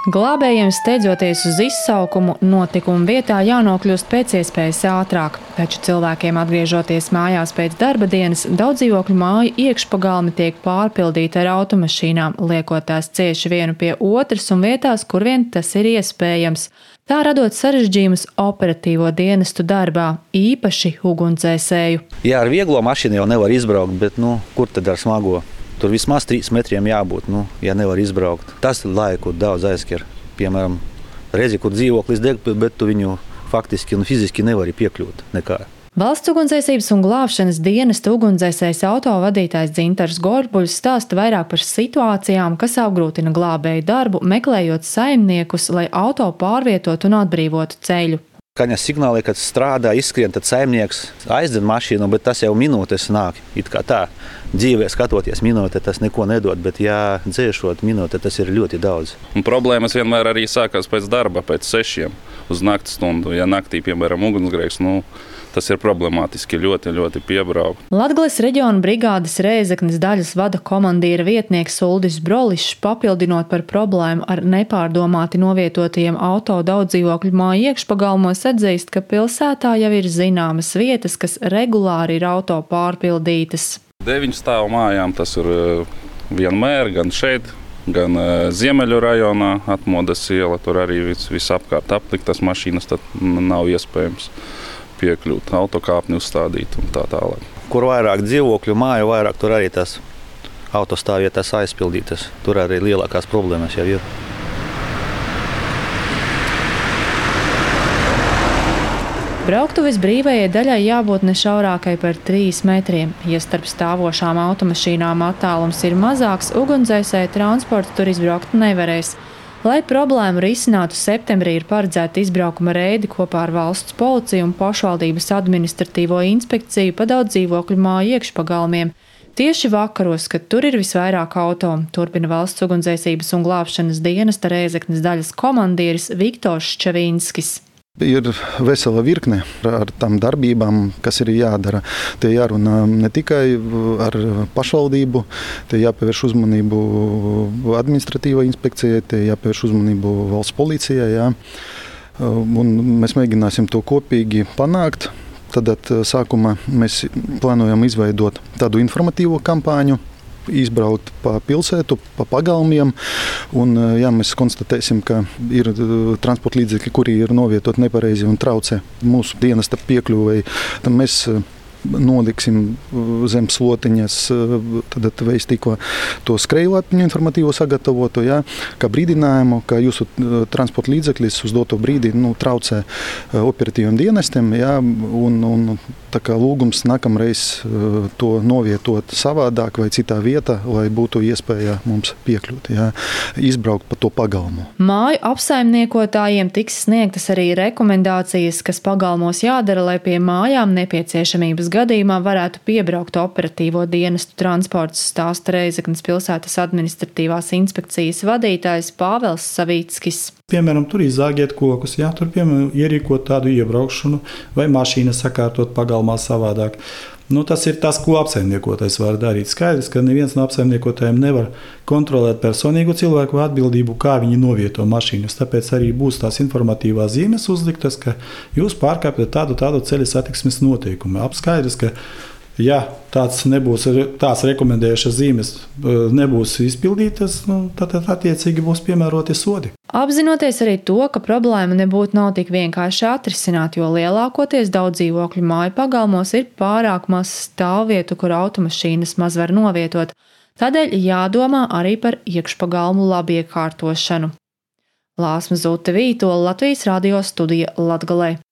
Glābējiem steidzoties uz izsaukumu, notikuma vietā jānokļūst pēc iespējas ātrāk, taču cilvēkiem atgriežoties mājās pēc darba dienas, daudz dzīvokļu māju iekšpagalmi tiek pārpildīti ar automašīnām, liekot tās cieši vienu pie otras un vietās, kur vien tas ir iespējams. Tā radot sarežģījumus operatīvo dienestu darbā, īpaši ugunsdzēsēju. Jā, ar vieglo mašīnu jau nevar izbraukt, bet kur tad ar smago? Tur vismaz 3 metriem jābūt, ja nevar izbraukt. Tas laiku daudz aizskar. Piemēram, redzi, kur dzīvoklis deg, bet tu viņu faktiski un fiziski nevari piekļūt nekā. Valsts ugunsdzēsības un glābšanas dienesta ugunsdzēsējs autovadītājs Dzintars Gorbuļs stāsta vairāk par situācijām, kas apgrūtina glābēju darbu, meklējot saimniekus, lai auto pārvietotu un atbrīvotu ceļu. Kaņas signāli, kad strādā, izskrien, tad saimnieks aizdzen mašīnu, bet tas jau minūtes nāk. It kā tā, dzīvē skatoties minūte, tas neko nedod, bet dzēšot minūte, tas ir ļoti daudz. Un problēmas vienmēr arī sākās pēc darba, pēc 6 uz nakts stundu. Ja naktī, piemēram, ugunsgrēks, tas ir problemātiski, ļoti piebraukt. Latgales reģiona brigādes Rēzeknes daļas vada komandīra vietnieks Uldis Brolišs, papildinot par problēmu ar nepārdomāti novietotajiem auto daudzdzīvokļu māju iekšpagalmos, atzīst, ka pilsētā jau ir zināmas vietas, kas regulāri ir auto pārpildītas. 9 stāvu mājām tas ir vienmēr, gan šeit, gan Ziemeļu rajonā, Atmodas iela, tur arī visapkārt apliktas mašīnas, tad nav iespējams piekļūt, autokāpni uzstādīt un tā tālāk. Kur vairāk dzīvokļu māju, vairāk tur arī tas autostāvvietas aizpildītas. Tur arī lielākās problēmas jau ir. Brauktuves brīvajai daļai jābūt ne šaurākai par 3 metriem. Ja starp stāvošām automašīnām attālums ir mazāks, ugunsdzēsēju transports tur izbraukt nevarēs. Lai problēmu risinātu, septembrī ir paredzēta izbraukuma reidi kopā ar valsts policiju un pašvaldības administratīvo inspekciju pa daudzdzīvokļu māju iekšpagalmiem. Tieši vakaros, kad tur ir visvairāk auto, turpina valsts ugunsdzēsības un glābšanas dienesta Rēzeknes daļas komandieris Viktors Ščavīnskis. Ir vesela virkne ar tām darbībām, kas ir jādara. Te jārunā ne tikai ar pašvaldību, te jāpievērš uzmanību administratīvai inspekcijai, te jāpievērš uzmanību valsts policijai. Jā. Un mēs mēģināsim to kopīgi panākt. Tad sākumā mēs plānojam izveidot tādu informatīvo kampaņu, izbraukt pa pilsētu, pa pagalmiem, un ja mēs konstatēsim, ka ir transporta līdzekļi, kuri ir novietot nepareizi un traucē mūsu dienesta piekļuvei, tad mēs noliksim zem slotiņas veistīko to skrejlapiņu informatīvo sagatavotu, kā brīdinājumu, ka jūsu transporta līdzeklis uz doto brīdi traucē operatīviem dienestiem, un tā kā lūgums nākamreiz to novietot savādāk vai citā vietā, lai būtu iespēja mums piekļūt, izbraukt pa to pagalmu. Māju apsaimniekotājiem tiks sniegtas arī rekomendācijas, kas pagalmos jādara, lai pie mājām nepieciešamības gadījumā varētu piebraukt operatīvo dienestu transports, stāsta Rēzeknes pilsētas administratīvās inspekcijas vadītājs Pāvels Savīckis. Piemēram, tur izzāgiet kokus, tur piemēram ierīkot tādu iebraukšanu vai mašīna sakārtot pagalmā savādāk. Tas ir tas, ko apsaimniekotais var darīt. Skaidrs, ka neviens no apsaimniekotājiem nevar kontrolēt personīgo cilvēku atbildību, kā viņi novieto mašīnas. Tāpēc arī būs tās informatīvās zīmes uzliktas, ka jūs pārkāpjat tādu ceļa satiksmes noteikumu. Apskaidrs, ka ja tās rekomendējušas zīmes nebūs izpildītas, tad attiecīgi būs piemēroti sodi. Apzinoties arī to, ka problēma nebūtu nav tik vienkārši atrisināt, jo lielākoties daudzdzīvokļu māju pagalmos ir pārāk maz stāvvietu, kur automašīnas maz var novietot. Tādēļ jādomā arī par iekšpagalmu labiekārtošanu. Lāsma Zute Vītola, Latvijas radio studija Latgalē.